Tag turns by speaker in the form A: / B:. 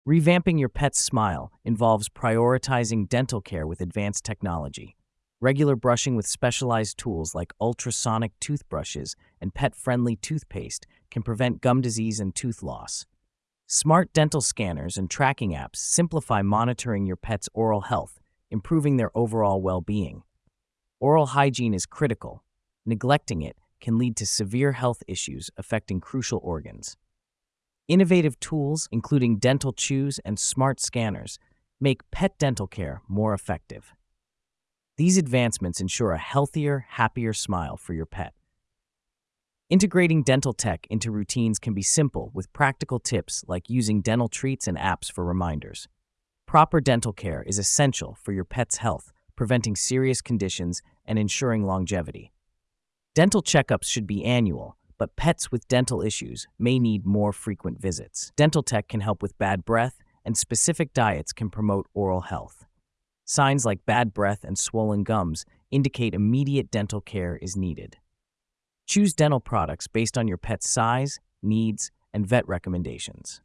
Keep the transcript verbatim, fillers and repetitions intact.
A: Revamping your pet's smile involves prioritizing dental care with advanced technology. Regular brushing with specialized tools like ultrasonic toothbrushes and pet-friendly toothpaste can prevent gum disease and tooth loss. Smart dental scanners and tracking apps simplify monitoring your pet's oral health, improving their overall well-being. Oral hygiene is critical. Neglecting it can lead to severe health issues affecting crucial organs. Innovative tools, including dental chews and smart scanners, make pet dental care more effective. These advancements ensure a healthier, happier smile for your pet. Integrating dental tech into routines can be simple with practical tips like using dental treats and apps for reminders. Proper dental care is essential for your pet's health, preventing serious conditions and ensuring longevity. Dental checkups should be annual, but pets with dental issues may need more frequent visits. Dental tech can help with bad breath, and specific diets can promote oral health. Signs like bad breath and swollen gums indicate immediate dental care is needed. Choose dental products based on your pet's size, needs, and vet recommendations.